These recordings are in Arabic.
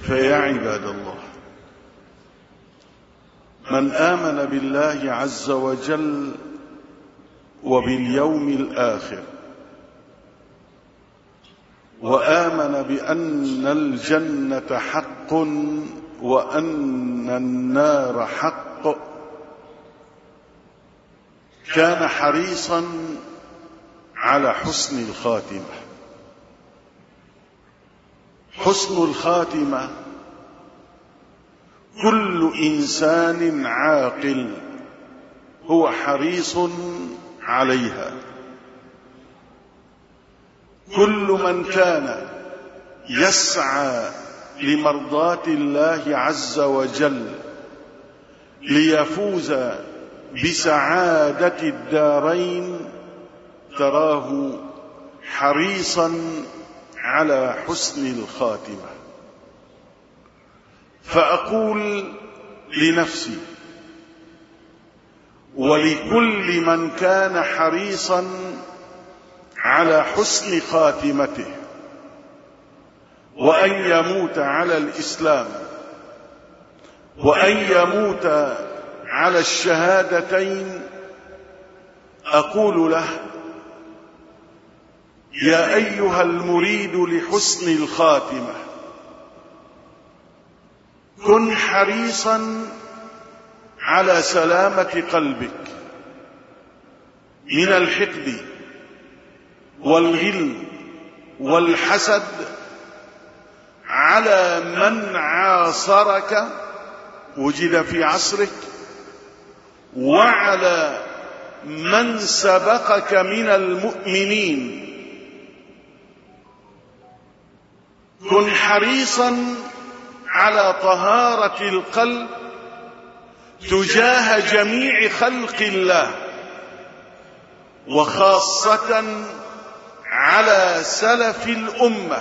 فيا عباد الله، من آمن بالله عز وجل وباليوم الآخر وآمن بأن الجنة حق وأن النار حق كان حريصا على حسن الخاتمة. حسن الخاتمة كل إنسان عاقل هو حريص عليها. كل من كان يسعى لمرضاة الله عز وجل ليفوز بسعادة الدارين تراه حريصا على حسن الخاتمة. فأقول لنفسي ولكل من كان حريصا على حسن خاتمته وأن يموت على الإسلام وأن يموت على الشهادتين، أقول له: يا أيها المريد لحسن الخاتمة، كن حريصا على سلامة قلبك من الحقد والغل والحسد على من عاصرك وجد في عصرك وعلى من سبقك من المؤمنين. كن حريصا على طهارة القلب تجاه جميع خلق الله، وخاصة على سلف الأمة.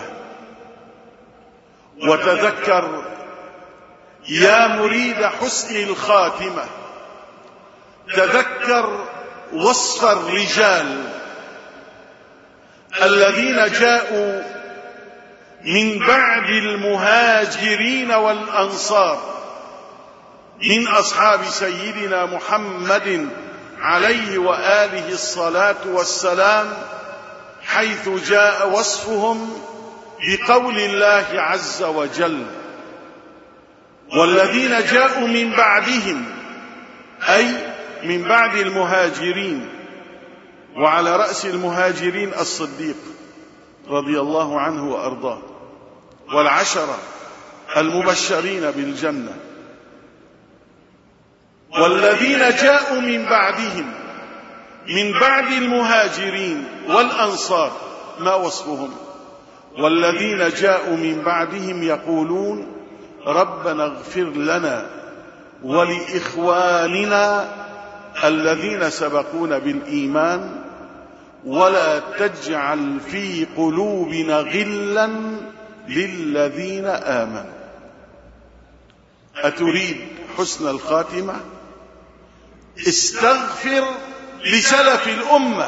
وتذكر يا مريد حسن الخاتمة، تذكر وصف الرجال الذين جاءوا من بعد المهاجرين والأنصار من أصحاب سيدنا محمد عليه وآله الصلاة والسلام، حيث جاء وصفهم بقول الله عز وجل: والذين جاءوا من بعدهم، أي من بعد المهاجرين، وعلى رأس المهاجرين الصديق رضي الله عنه وأرضاه، والعشرة المبشرين بالجنة. والذين جاءوا من بعدهم من بعد المهاجرين والأنصار، ما وصفهم؟ والذين جاءوا من بعدهم يقولون: ربنا اغفر لنا ولإخواننا الذين سبقونا بالإيمان ولا تجعل في قلوبنا غلا للذين آمنوا. أتريد حسن الخاتمة؟ استغفر لسلف الأمة،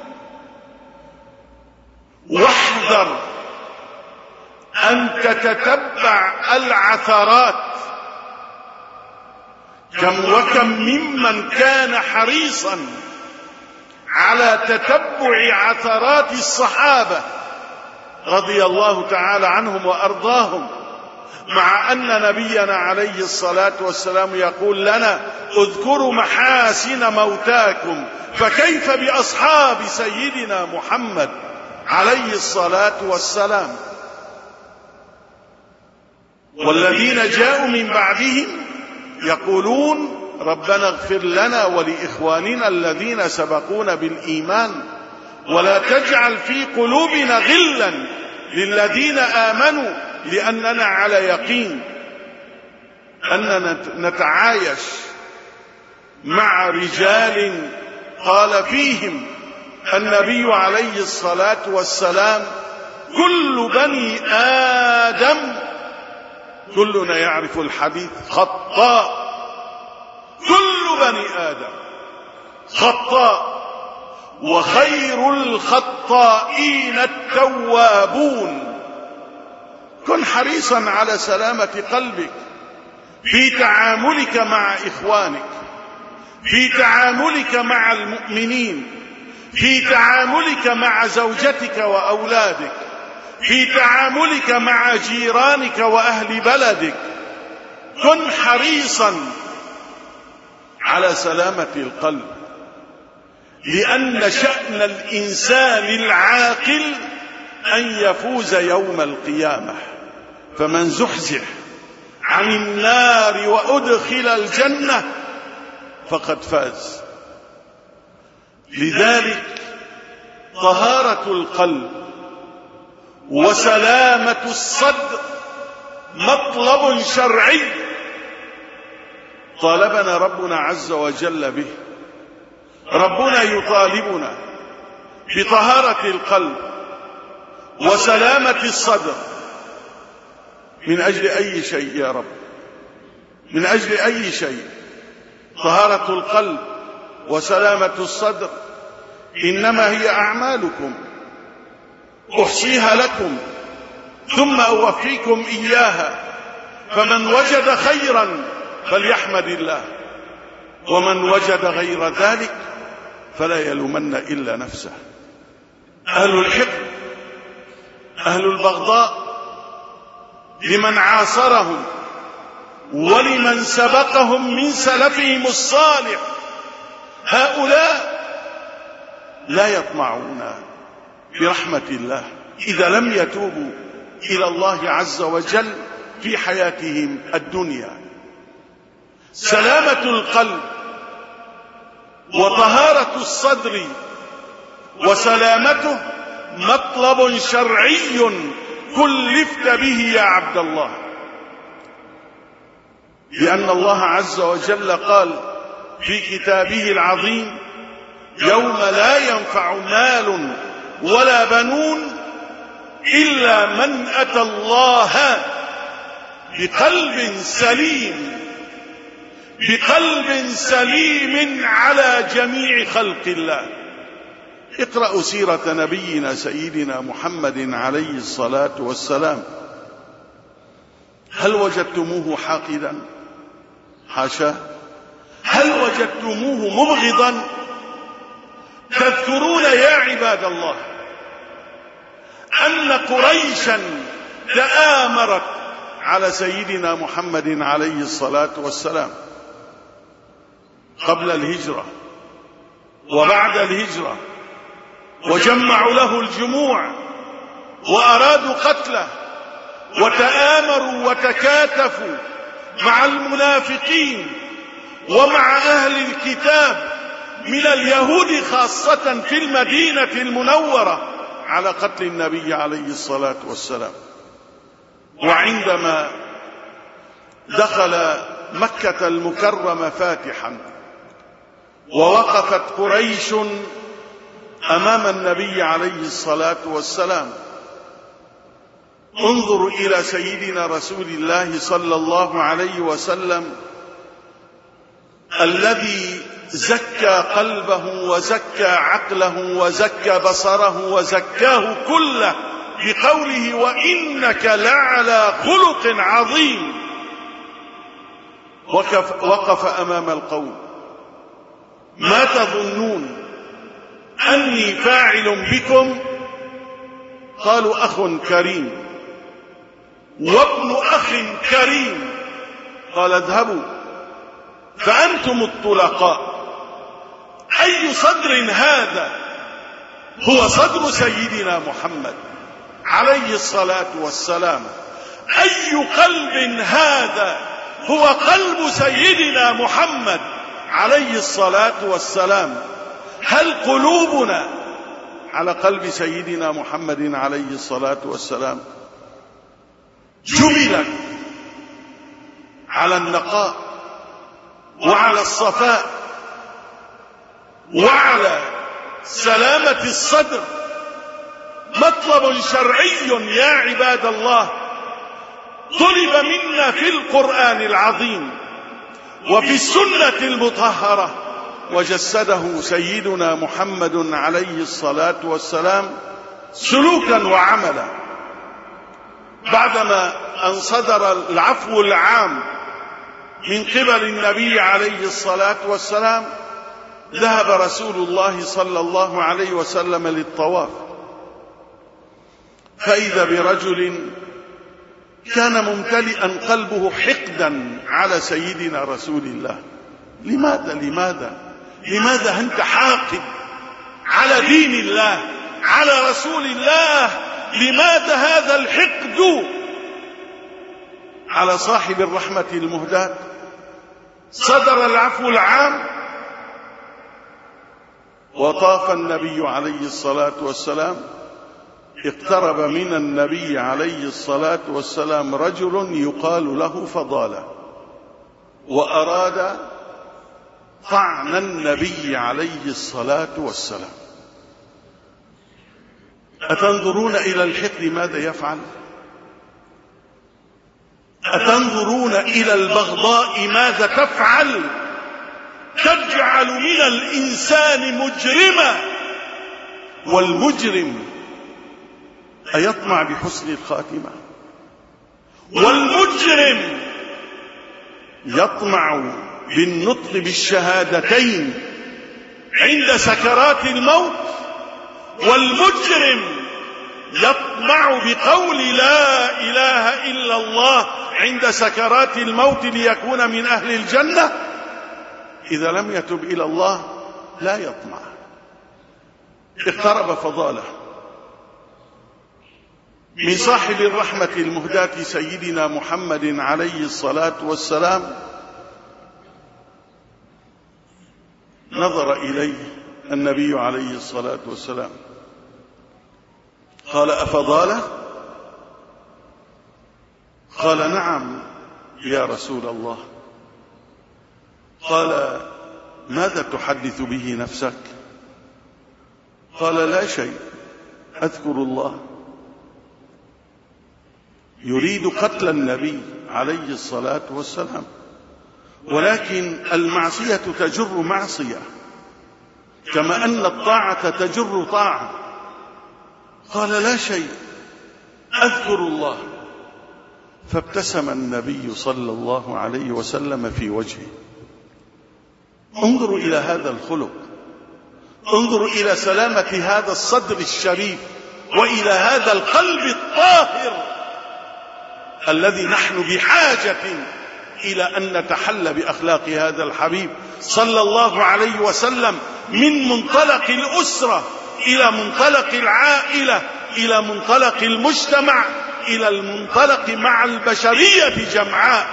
واحذر أن تتتبع العثرات. كم وكم ممن كان حريصا على تتبع عثرات الصحابة رضي الله تعالى عنهم وأرضاهم، مع أن نبينا عليه الصلاة والسلام يقول لنا: اذكروا محاسن موتاكم، فكيف بأصحاب سيدنا محمد عليه الصلاة والسلام. والذين جاءوا من بعدهم يقولون: ربنا اغفر لنا ولإخواننا الذين سبقونا بالإيمان ولا تجعل في قلوبنا غلا للذين آمنوا، لأننا على يقين أننا نتعايش مع رجال قال فيهم النبي عليه الصلاة والسلام: كل بني آدم، كلنا يعرف الحديث، خطاء. كل بني آدم خطاء، وخير الخطائين التوابون. كل كن حريصا على سلامة قلبك في تعاملك مع إخوانك، في تعاملك مع المؤمنين، في تعاملك مع زوجتك وأولادك، في تعاملك مع جيرانك وأهل بلدك. كن حريصا على سلامة القلب، لأن شأن الإنسان العاقل أن يفوز يوم القيامة. فمن زحزح عن النار وأدخل الجنة فقد فاز. لذلك طهارة القلب وسلامة الصدر مطلب شرعي طالبنا ربنا عز وجل به. ربنا يطالبنا بطهارة القلب وسلامة الصدر. من أجل أي شيء يا رب؟ من أجل أي شيء؟ طهارة القلب وسلامة الصدر إنما هي أعمالكم أحصيها لكم ثم أوفيكم إياها. فمن وجد خيرا فليحمد الله، ومن وجد غير ذلك فلا يلومن إلا نفسه. أهل الحقد، أهل البغضاء لمن عاصرهم ولمن سبقهم من سلفهم الصالح، هؤلاء لا يطمعون برحمة الله إذا لم يتوبوا إلى الله عز وجل في حياتهم الدنيا. سلامة القلب وطهارة الصدر وسلامته مطلب شرعي كلفت به يا عبد الله، لأن الله عز وجل قال في كتابه العظيم: يوم لا ينفع مال ولا بنون إلا من أتى الله بقلب سليم، بقلب سليم على جميع خلق الله. اقرأوا سيرة نبينا سيدنا محمد عليه الصلاة والسلام. هل وجدتموه حاقدا؟ حاشا. هل وجدتموه مبغضا؟ تذكرون يا عباد الله أن قريشا تآمرت على سيدنا محمد عليه الصلاة والسلام قبل الهجرة وبعد الهجرة، وجمعوا له الجموع وأرادوا قتله، وتآمروا وتكاتفوا مع المنافقين ومع أهل الكتاب من اليهود خاصة في المدينة المنورة على قتل النبي عليه الصلاة والسلام. وعندما دخل مكة المكرمة فاتحا ووقفت قريش أمام النبي عليه الصلاة والسلام، انظروا إلى سيدنا رسول الله صلى الله عليه وسلم الذي زكى قلبه وزكى عقله وزكى بصره وزكاه كله بقوله: وإنك لعلى خلق عظيم. وقف أمام القوم: ما تظنون أني فاعل بكم؟ قالوا: أخ كريم وابن أخ كريم. قال: اذهبوا فأنتم الطلقاء. أي صدر هذا؟ هو صدر سيدنا محمد عليه الصلاة والسلام. أي قلب هذا؟ هو قلب سيدنا محمد عليه الصلاة والسلام. هل قلوبنا على قلب سيدنا محمد عليه الصلاة والسلام؟ جبلت على النقاء وعلى الصفاء وعلى سلامة الصدر. مطلب شرعي يا عباد الله طلب منا في القرآن العظيم وفي السنة المطهرة، وجسده سيدنا محمد عليه الصلاة والسلام سلوكا وعملا. بعدما أن صدر العفو العام من قبل النبي عليه الصلاة والسلام، ذهب رسول الله صلى الله عليه وسلم للطواف، فإذا برجل كان ممتلئا قلبه حقدا على سيدنا رسول الله. لماذا أنت حاقد على دين الله، على رسول الله؟ لماذا هذا الحقد على صاحب الرحمة المهداة؟ صدر العفو العام وطاف النبي عليه الصلاة والسلام. اقترب من النبي عليه الصلاة والسلام رجل يقال له فضالة، وأراد طعن النبي عليه الصلاة والسلام. أتنظرون إلى الحقد ماذا يفعل؟ أتنظرون إلى البغضاء ماذا تفعل؟ تجعل من الإنسان مجرما، والمجرم أيطمع بحسن الخاتمة؟ والمجرم يطمع بالنطق بالشهادتين عند سكرات الموت، والمجرم يطمع بقول لا إله إلا الله عند سكرات الموت ليكون من أهل الجنة. إذا لم يتب إلى الله لا يطمع. اقترب فضاله من صاحب الرحمة المهداة سيدنا محمد عليه الصلاة والسلام، نظر إليه النبي عليه الصلاة والسلام قال: أفضاله؟ قال: نعم يا رسول الله. قال: ماذا تحدث به نفسك؟ قال: لا شيء، أذكر الله. يريد قتل النبي عليه الصلاة والسلام، ولكن المعصية تجر معصية، كما أن الطاعة تجر طاعة. قال: لا شيء، أذكر الله. فابتسم النبي صلى الله عليه وسلم في وجهه. انظروا إلى هذا الخلق، انظروا إلى سلامة هذا الصدر الشريف، وإلى هذا القلب الطاهر الذي نحن بحاجة إلى أن نتحلى بأخلاق هذا الحبيب صلى الله عليه وسلم، من منطلق الأسرة إلى منطلق العائلة إلى منطلق المجتمع إلى المنطلق مع البشرية جمعاء.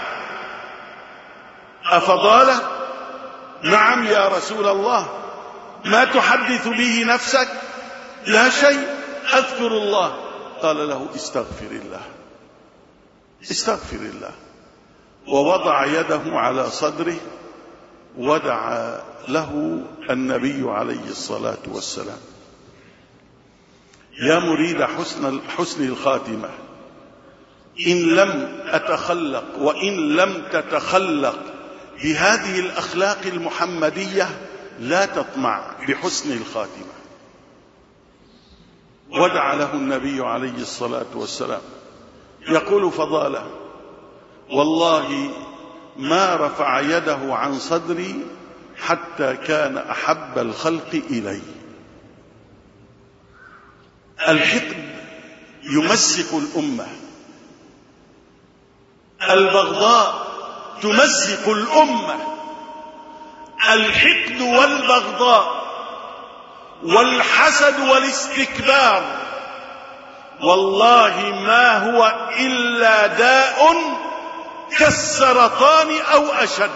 أفضاله؟ نعم يا رسول الله. ما تحدث به نفسك؟ لا شيء، أذكر الله. قال له: استغفر الله، استغفر الله. ووضع يده على صدره ودعا له النبي عليه الصلاة والسلام. يا مريد حسن الخاتمة، إن لم أتخلق وإن لم تتخلق بهذه الأخلاق المحمدية لا تطمع بحسن الخاتمة. ودعا له النبي عليه الصلاة والسلام. يقول فضاله: والله ما رفع يده عن صدري حتى كان أحب الخلق إلي. الحقد يمزق الأمة، البغضاء تمزق الأمة. الحقد والبغضاء والحسد والاستكبار والله ما هو إلا داء كالسرطان أو أشد.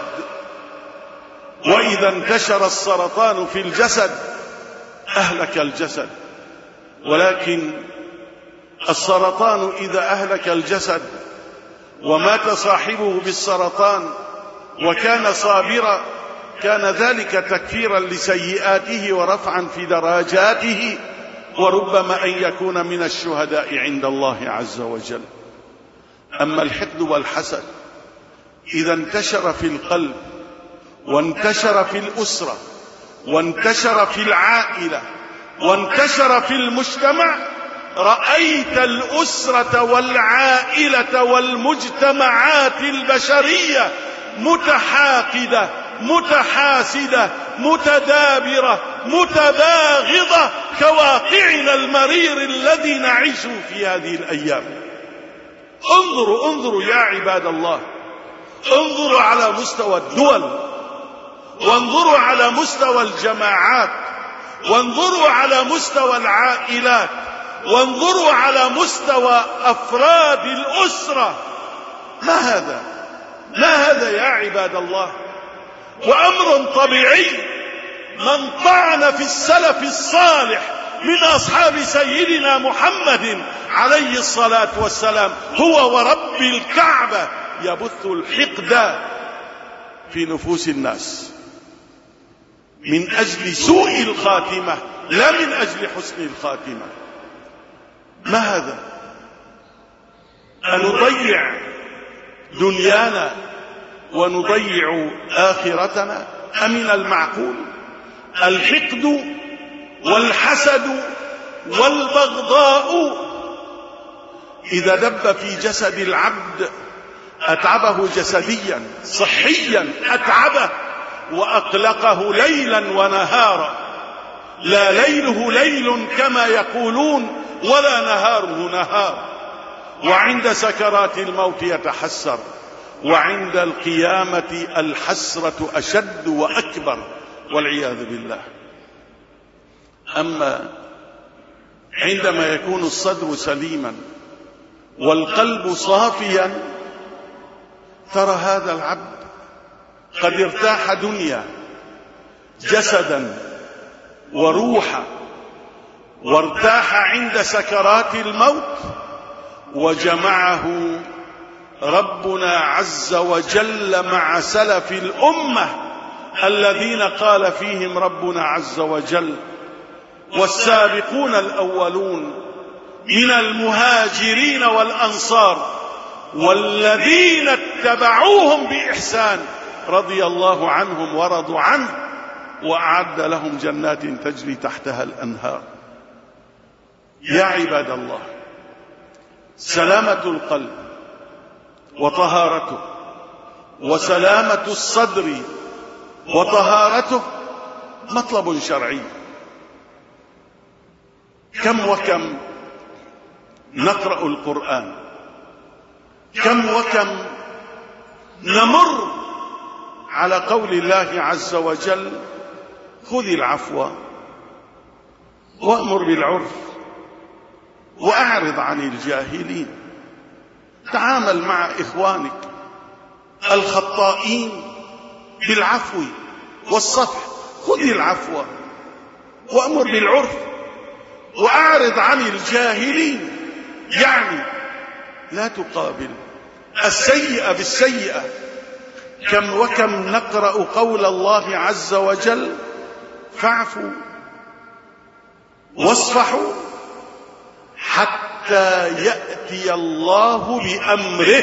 وإذا انتشر السرطان في الجسد أهلك الجسد، ولكن السرطان إذا أهلك الجسد ومات صاحبه بالسرطان وكان صابرا كان ذلك تكفيرا لسيئاته ورفعا في درجاته، وربما أن يكون من الشهداء عند الله عز وجل. أما الحقد والحسد إذا انتشر في القلب وانتشر في الأسرة وانتشر في العائلة وانتشر في المجتمع رأيت الأسرة والعائلة والمجتمعات البشرية متحاقدة متحاسدة متدابرة متباغضة كواقعنا المرير الذي نعيش في هذه الأيام. انظروا يا عباد الله، انظروا على مستوى الدول، وانظروا على مستوى الجماعات، وانظروا على مستوى العائلات، وانظروا على مستوى أفراد الأسرة. ما هذا يا عباد الله؟ وأمر طبيعي من طعن في السلف الصالح من أصحاب سيدنا محمد عليه الصلاة والسلام هو ورب الكعبة يبث الحقد في نفوس الناس من أجل سوء الخاتمة لا من أجل حسن الخاتمة. ما هذا؟ أن نضيع دنيانا ونضيع آخرتنا؟ أمن المعقول؟ الحقد والحسد والبغضاء إذا دب في جسد العبد أتعبه جسديا صحيا، أتعبه وأقلقه ليلا ونهارا، لا ليله ليل كما يقولون ولا نهاره نهار. وعند سكرات الموت يتحسر، وعند القيامة الحسرة أشد وأكبر والعياذ بالله. أما عندما يكون الصدر سليما والقلب صافيا ترى هذا العبد قد ارتاح دنيا جسدا وروحا، وارتاح عند سكرات الموت، وجمعه ربنا عز وجل مع سلف الأمة الذين قال فيهم ربنا عز وجل: والسابقون الأولون من المهاجرين والأنصار والذين اتبعوهم بإحسان رضي الله عنهم ورضوا عنه وأعد لهم جنات تجري تحتها الأنهار. يا عباد الله، سلامة القلب وطهارته وسلامة الصدر وطهارته مطلب شرعي. كم وكم نقرأ القرآن، كم وكم نمر على قول الله عز وجل: خذ العفو وأمر بالعرف وأعرض عن الجاهلين. تعامل مع إخوانك الخطائين بالعفو والصفح. خذ العفو وأمر بالعرف وأعرض عن الجاهلين، يعني لا تقابل السيئة بالسيئة. كم وكم نقرأ قول الله عز وجل: فاعفوا واصفحوا حتى يأتي الله بأمره.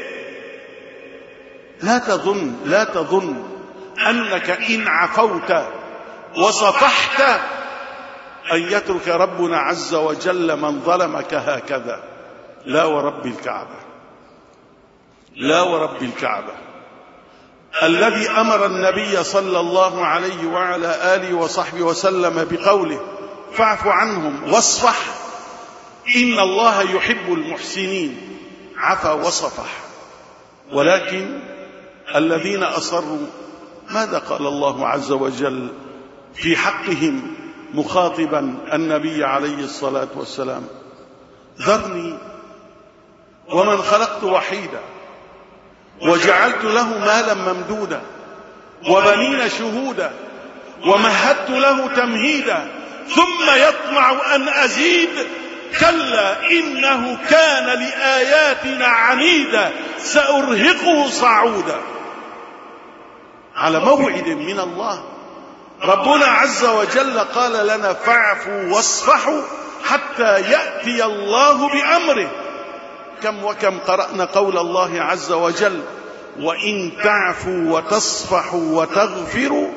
لا تظن أنك إن عفوت وصفحت أن يترك ربنا عز وجل من ظلمك هكذا. لا ورب الكعبة، لا ورب الكعبة الذي أمر النبي صلى الله عليه وعلى آله وصحبه وسلم بقوله: فاعف عنهم واصفح إن الله يحب المحسنين. عفا وصفح. ولكن الذين أصروا ماذا قال الله عز وجل في حقهم مخاطبا النبي عليه الصلاة والسلام: ذرني ومن خلقت وحيدا وجعلت له مالا ممدودا وبنين شهودا ومهدت له تمهيدا ثم يطمع أن أزيد كلا إنه كان لآياتنا عنيدا سأرهقه صعودا. على موعد من الله ربنا عز وجل قال لنا: فاعفوا واصفحوا حتى يأتي الله بأمره. كم وكم قرأنا قول الله عز وجل: وإن تعفوا وتصفحوا وتغفروا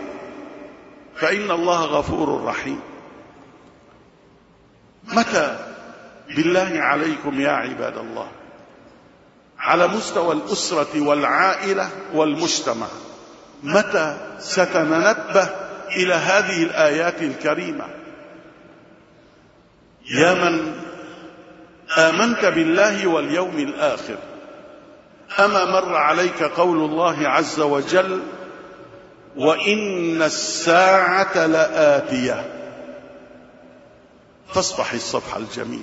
فإن الله غفور رحيم. متى بالله عليكم يا عباد الله، على مستوى الأسرة والعائلة والمجتمع، متى ستنبه إلى هذه الآيات الكريمة؟ يا من آمنت بالله واليوم الآخر، أما مر عليك قول الله عز وجل: وإن الساعة لآتية؟ فاصفح الصفح الجميل.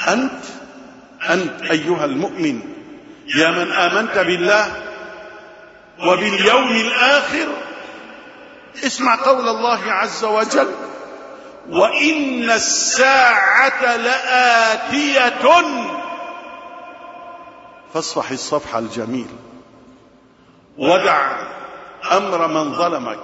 أنت أيها المؤمن، يا من آمنت بالله وباليوم الآخر، اسمع قول الله عز وجل: وإن الساعة لآتية. فاصفح الصفح الجميل، ودع أمر من ظلمك،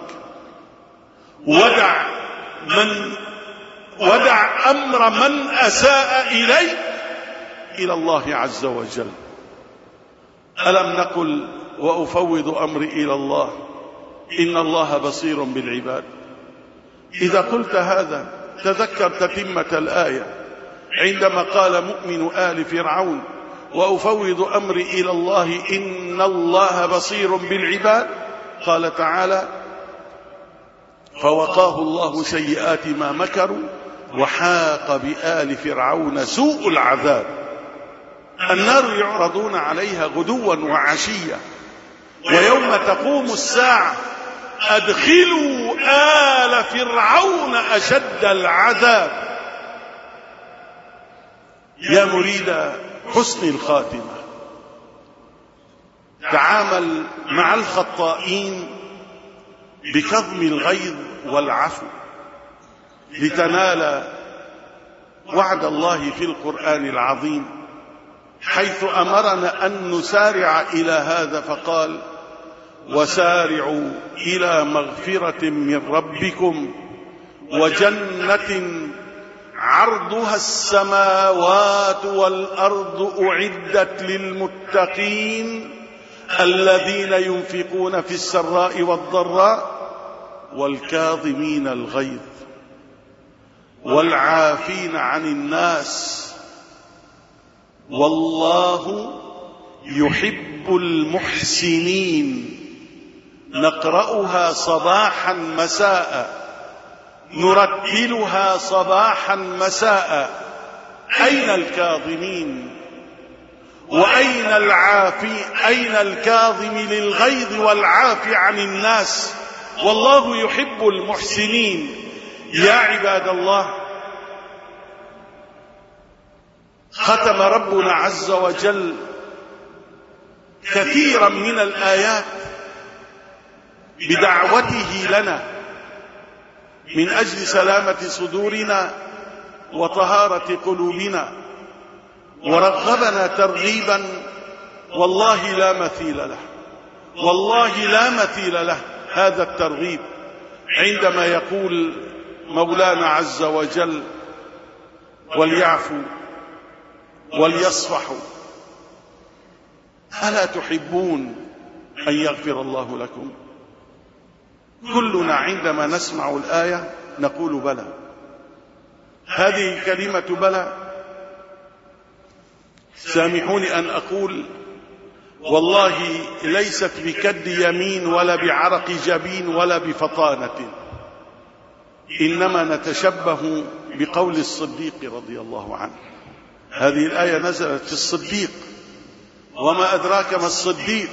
ودع أمر من أساء إليك إلى الله عز وجل. ألم نقل وأفوض أمري إلى الله إن الله بصير بالعباد؟ إذا قلت هذا تذكر تتمة الآية عندما قال مؤمن آل فرعون: وأفوض أمري إلى الله إن الله بصير بالعباد. قال تعالى: فوقاه الله سيئات ما مكروا وحاق بآل فرعون سوء العذاب. النار يعرضون عليها غدوا وعشيا، ويوم تقوم الساعة أدخلوا آل فرعون أشد العذاب. يا مريد حسن الخاتمة، تعامل مع الخطائين بكظم الغيظ والعفو لتنال وعد الله في القرآن العظيم، حيث أمرنا أن نسارع إلى هذا فقال: وسارعوا إلى مغفرة من ربكم وجنة عرضها السماوات والأرض أعدت للمتقين الذين ينفقون في السراء والضراء والكاظمين الغيظ والعافين عن الناس والله يحب المحسنين. نقرأها صباحا مساء، نرتلها صباحا مساء. أين الكاظمين وأين العافي؟ أين الكاظم للغيظ والعافي عن الناس؟ والله يحب المحسنين. يا عباد الله، ختم ربنا عز وجل كثيرا من الآيات بدعوته لنا من أجل سلامة صدورنا وطهارة قلوبنا، ورغبنا ترغيبا والله لا مثيل له، والله لا مثيل له هذا الترغيب، عندما يقول مولانا عز وجل: وليعفوا وليصفحوا ألا تحبون أن يغفر الله لكم؟ كلنا عندما نسمع الآية نقول بلى. هذه كلمة بلى سامحوني أن أقول والله ليست بكد يمين ولا بعرق جبين ولا بفطانة، إنما نتشبه بقول الصديق رضي الله عنه. هذه الآية نزلت في الصديق، وما أدراك ما الصديق؟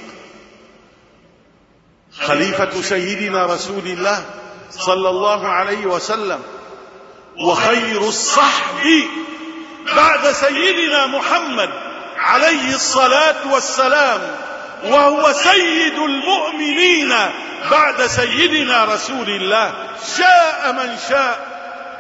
خليفة سيدنا رسول الله صلى الله عليه وسلم، وخير الصحب بعد سيدنا محمد عليه الصلاة والسلام، وهو سيد المؤمنين بعد سيدنا رسول الله. شاء من شاء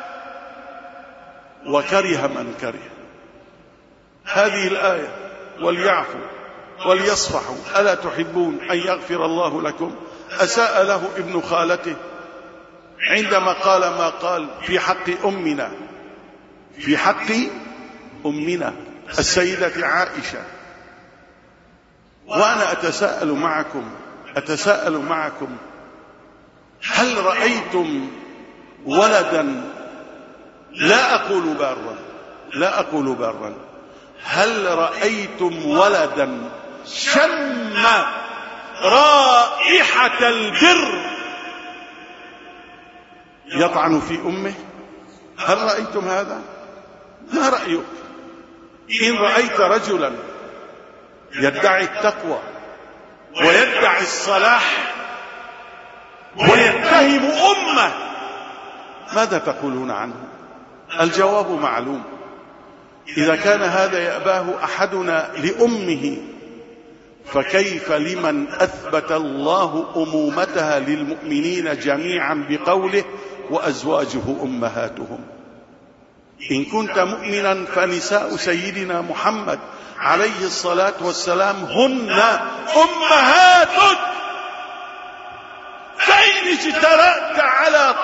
وكره من كره. هذه الآية: وليعفوا وليصفحوا ألا تحبون أن يغفر الله لكم. أساء له ابن خالته عندما قال ما قال في حق أمنا، في حق أمنا السيدة عائشة. وأنا أتساءل معكم هل رأيتم ولدا، لا أقول بارا، لا أقول برا، هل رأيتم ولدا شم رائحة البر يطعن في أمه؟ هل رأيتم هذا؟ ما رأيك؟ إن رأيت رجلا يدعي التقوى ويدعي الصلاح ويتهم أمه، ماذا تقولون عنه؟ الجواب معلوم. إذا كان هذا يأباه أحدنا لأمه، فكيف لمن أثبت الله أمومتها للمؤمنين جميعا بقوله وأزواجه أمهاتهم؟ إن كنت مؤمنا فنساء سيدنا محمد عليه الصلاة والسلام هن أمهاتك، فإن اجترأت على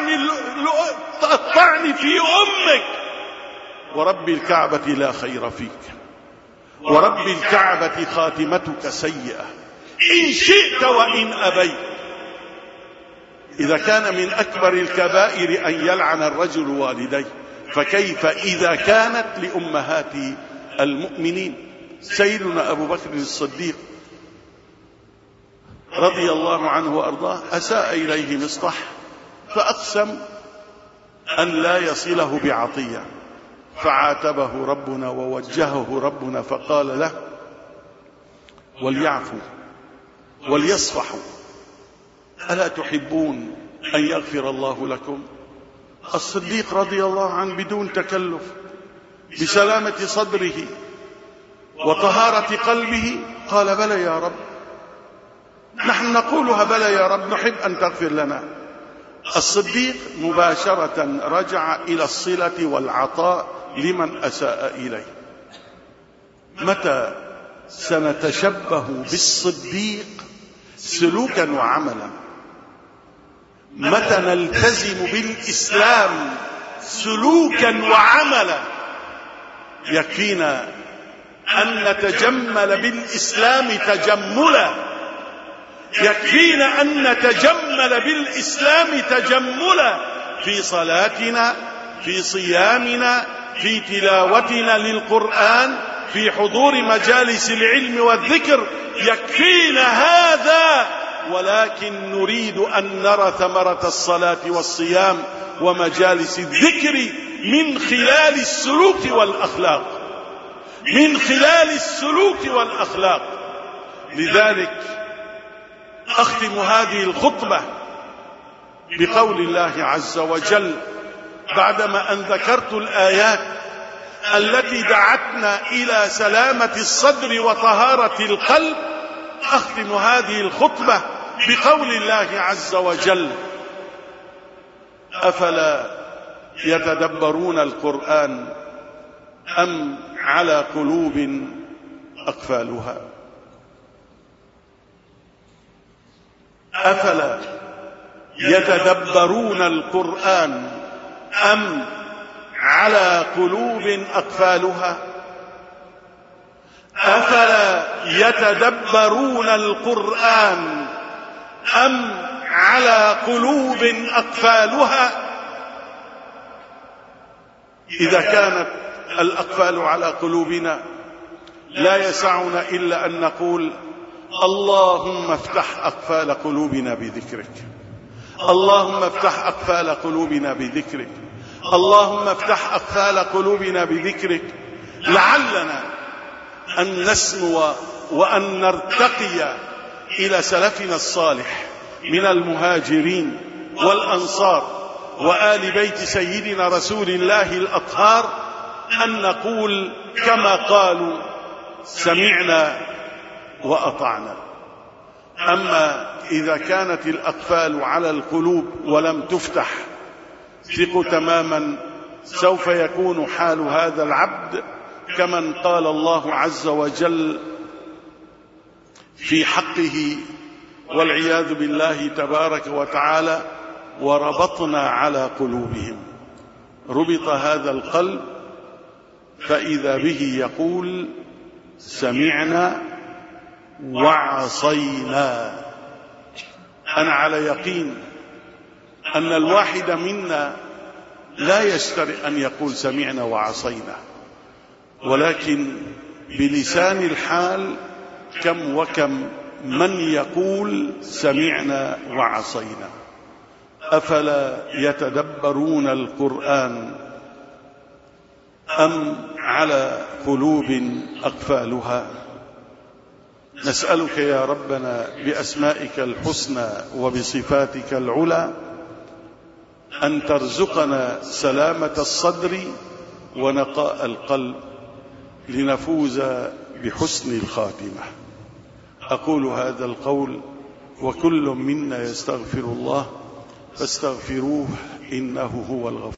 الطعن في أمك، ورب الكعبة لا خير فيك، ورب الكعبة خاتمتك سيئة إن شئت وإن أبيت. إذا كان من أكبر الكبائر أن يلعن الرجل والديه، فكيف إذا كانت لأمهات المؤمنين؟ سيدنا أبو بكر الصديق رضي الله عنه وأرضاه أساء إليه مصطح، فأقسم أن لا يصله بعطية، فعاتبه ربنا ووجهه ربنا فقال له وليعفوا وليصفحوا، ألا تحبون أن يغفر الله لكم؟ الصديق رضي الله عنه بدون تكلف، بسلامة صدره وطهارة قلبه، قال بلى يا رب، نحن نقولها بلى يا رب، نحب أن تغفر لنا. الصديق مباشرة رجع إلى الصلة والعطاء لمن أساء إليه. متى سنتشبه بالصديق سلوكا وعملا؟ متى نلتزم بالإسلام سلوكا وعملا؟ يكفينا أن نتجمل بالإسلام تجملا، يكفينا أن نتجمل بالإسلام تجملا في صلاتنا، في صيامنا، في تلاوتنا للقرآن، في حضور مجالس العلم والذكر، يكفينا هذا. ولكن نريد أن نرى ثمرة الصلاة والصيام ومجالس الذكر من خلال السلوك والأخلاق، من خلال السلوك والأخلاق. لذلك أختم هذه الخطبة بقول الله عز وجل بعدما أن ذكرت الآيات التي دعتنا إلى سلامة الصدر وطهارة القلب، أختم هذه الخطبة بقول الله عز وجل أفلا يتدبرون القرآن أم على قلوب أقفالها؟ أفلا يتدبرون القرآن أم على قلوب أقفالها؟ أفلا يتدبرون القرآن أم على قلوب أقفالها؟ إذا كانت الأقفال على قلوبنا لا يسعنا إلا أن نقول اللهم افتح أقفال قلوبنا بذكرك، اللهم افتح أقفال قلوبنا بذكرك، اللهم افتح أقفال قلوبنا بذكرك، لعلنا أن نسمو وأن نرتقي إلى سلفنا الصالح من المهاجرين والأنصار وآل بيت سيدنا رسول الله الأطهار، أن نقول كما قالوا سمعنا وأطعنا. أما إذا كانت الأقفال على القلوب ولم تفتح، ثقوا تماما سوف يكون حال هذا العبد كمن قال الله عز وجل في حقه والعياذ بالله تبارك وتعالى وربطنا على قلوبهم. ربط هذا القلب فإذا به يقول سمعنا وعصينا. أنا على يقين أن الواحد منا لا يشتري أن يقول سمعنا وعصينا، ولكن بلسان الحال كم وكم من يقول سمعنا وعصينا. أفلا يتدبرون القرآن أم على قلوب أقفالها؟ نسألك يا ربنا بأسمائك الحسنى وبصفاتك العلى أن ترزقنا سلامة الصدر ونقاء القلب لنفوز بحسن الخاتمة. أقول هذا القول وكل منا يستغفر الله فاستغفروه إنه هو الغفور.